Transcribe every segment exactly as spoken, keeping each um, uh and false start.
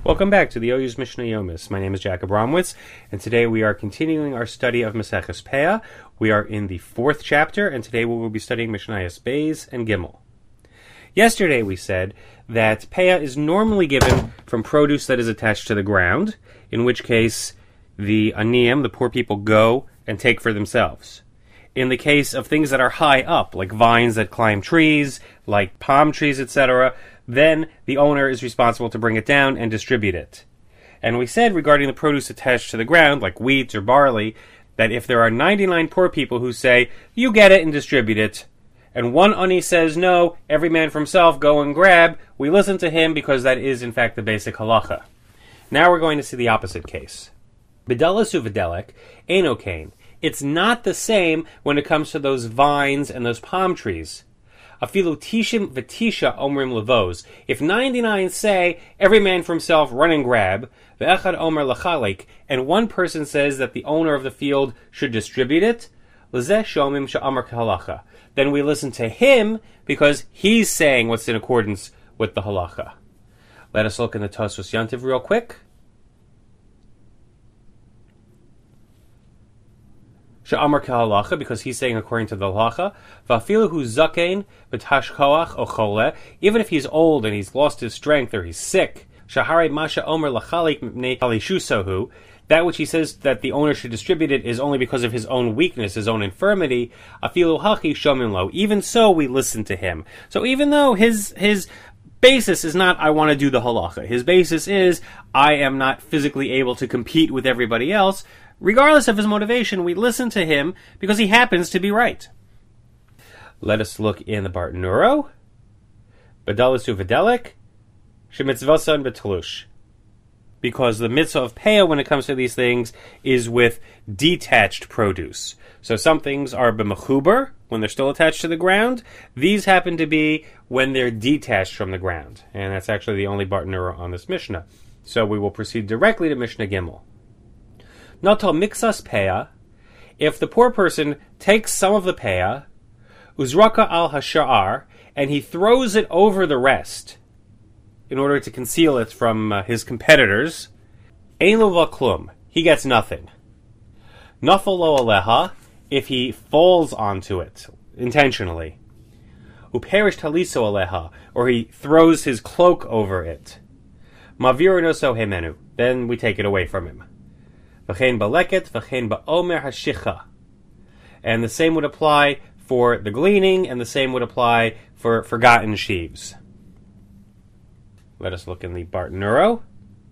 Welcome back to the O U's Mishnah Yomis. My name is Jack Abramowitz, and today we are continuing our study of Maseches Peah. We are in the fourth chapter, and today we will be studying Mishnayos Beis and Gimel. Yesterday we said that Peah is normally given from produce that is attached to the ground, in which case the aniyim, the poor people, go and take for themselves. In the case of things that are high up, like vines that climb trees, like palm trees, et cetera, then the owner is responsible to bring it down and distribute it. And we said regarding the produce attached to the ground, like wheat or barley, that if there are ninety-nine poor people who say, you get it and distribute it, and one ani says, no, every man for himself, go and grab, we listen to him because that is in fact the basic halacha. Now we're going to see the opposite case. B'dalas u'v'delek, eino kain. It's not the same when it comes to those vines and those palm trees. Afilu tishim v'tisha omrim levos. If ninety-nine say, every man for himself, run and grab, ve'echad omer lachalik, and one person says that the owner of the field should distribute it, lezeh shomim she'amar k'halacha. Then we listen to him because he's saying what's in accordance with the halacha. Let us look in the Tosfos Yantiv real quick. She'amar k'halacha, because he's saying according to the halacha. Va'afilu hu zakein b'tash koach o chole, even if he's old and he's lost his strength or he's sick. Shahare masha omer lachalik mipnei halishusohu, that which he says that the owner should distribute it is only because of his own weakness, his own infirmity. Afilu hachi shomim lo. Even so, we listen to him. So even though his his basis is not I want to do the halacha, his basis is I am not physically able to compete with everybody else. Regardless of his motivation, we listen to him because he happens to be right. Let us look in the Bartenura. B'dalas u'v'delek, shemitzvasan b'talush. Because the mitzvah of Peah, when it comes to these things, is with detached produce. So some things are b'mechuber, when they're still attached to the ground. These happen to be when they're detached from the ground. And that's actually the only Bartenura on this Mishnah. So we will proceed directly to Mishnah Gimel. Natal mixas Peah, if the poor person takes some of the Peah, uzraka al hasha'ar, and he throws it over the rest, in order to conceal it from uh, his competitors, ein lo v'klum, he gets nothing. Nafal lo aleha, if he falls onto it, intentionally. Uperish taliso aleha, or he throws his cloak over it. Mavir noso hemenu, then we take it away from him. V'chein baleket, v'chein ba'omer hashicha. And the same would apply for the gleaning, and the same would apply for forgotten sheaves. Let us look in the Bartenura.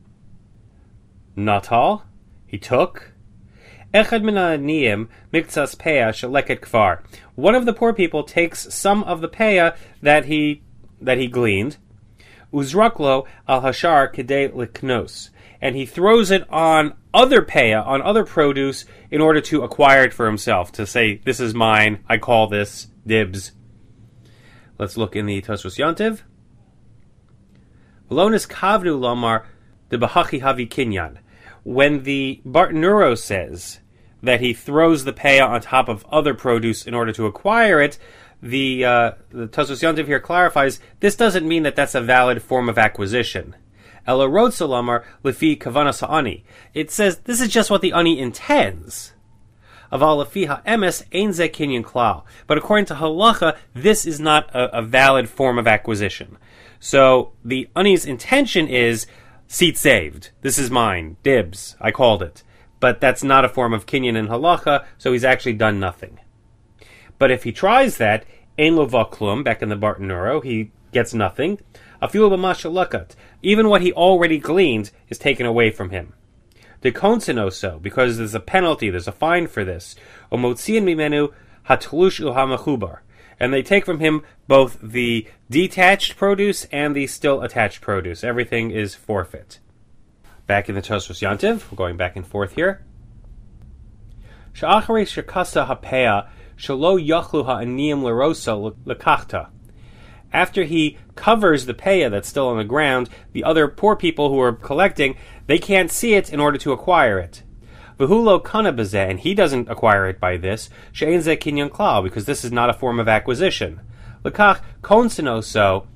Natal, he took. Echad min ha'aniyim miktsas peah sheleket kvar. One of the poor people takes some of the peah that he that he gleaned. Uzraklo al hashar kedei liknos. And he throws it on other peah, on other produce, in order to acquire it for himself, to say, this is mine, I call this, dibs. Let's look in the Tosfos Yantiv. V'lonis kavnu lomar de b'hachi havi kinyan. When the Bartenura says that he throws the peah on top of other produce in order to acquire it, the, uh, the Tosfos Yantiv here clarifies, this doesn't mean that that's a valid form of acquisition. Ela rod salamar lefi kavanas ha'ani. It says this is just what the ani intends. Aval lefi ha'emes ein ze kinyan klal. But according to halacha, this is not a, a valid form of acquisition. So the ani's intention is seat saved. This is mine. Dibs. I called it. But that's not a form of kinyan in halacha, so he's actually done nothing. But if he tries that, ein lo v'klum, back in the Bartenura, he gets nothing. Afilu b'mashalakat, even what he already gleaned is taken away from him. De konsenoso, because there's a penalty, there's a fine for this. Omotzian mimenu hatlush u'hamachubar, and they take from him both the detached produce and the still attached produce. Everything is forfeit. Back in the Tosfos Yantiv, we're going back and forth here. Sha'acharei shekasa hapeah shelo yachlu ha'aniyim lerosa lekachta. After he covers the peah that's still on the ground, the other poor people who are collecting, they can't see it in order to acquire it. V'hulo kana b'zeh, and he doesn't acquire it by this, she'ein zeh kinyan klal, because this is not a form of acquisition. L'kach konsenoso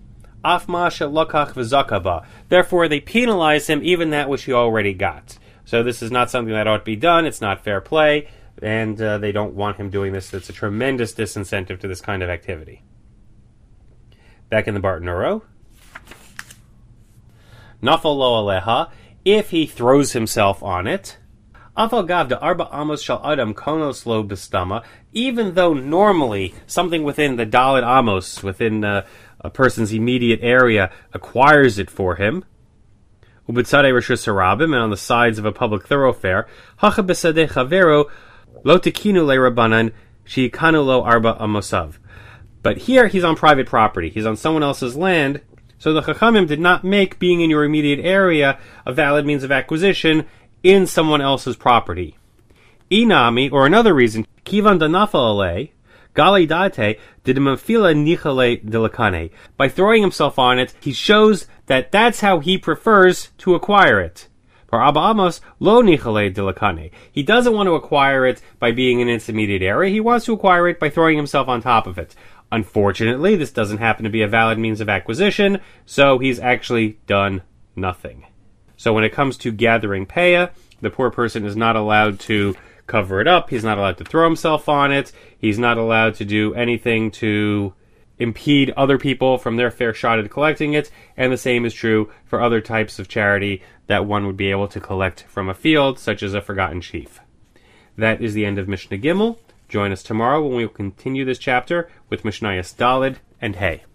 Afma shelokach v'zakaba. Therefore, they penalize him even that which he already got. So this is not something that ought to be done. It's not fair play, and uh, they don't want him doing this. It's a tremendous disincentive to this kind of activity. Back in the Bartanuro. Nafal lo aleha, if he throws himself on it. Afal gav de arba amos shal adam konos lo bistama, even though normally something within the Dalit Amos, within uh, a person's immediate area, acquires it for him. Ubitzadei reshus harabim, and on the sides of a public thoroughfare. Hacha besadei chavero lo tekinu le rabbanan sheikanu lo arba amosav. But here he's on private property. He's on someone else's land. So the Chachamim did not make being in your immediate area a valid means of acquisition in someone else's property. Inami, or another reason, Kivan danafale, Gali date, didimafila nichale dilakane. By throwing himself on it, he shows that that's how he prefers to acquire it. For Abba Amos, lo nichale dilakane. He doesn't want to acquire it by being in its immediate area. He wants to acquire it by throwing himself on top of it. Unfortunately, this doesn't happen to be a valid means of acquisition, so he's actually done nothing. So when it comes to gathering paya, the poor person is not allowed to cover it up, he's not allowed to throw himself on it, he's not allowed to do anything to impede other people from their fair shot at collecting it, and the same is true for other types of charity that one would be able to collect from a field, such as a forgotten sheaf. That is the end of Mishnah Gimel. Join us tomorrow when we will continue this chapter with Mishnayos Daled and Hey.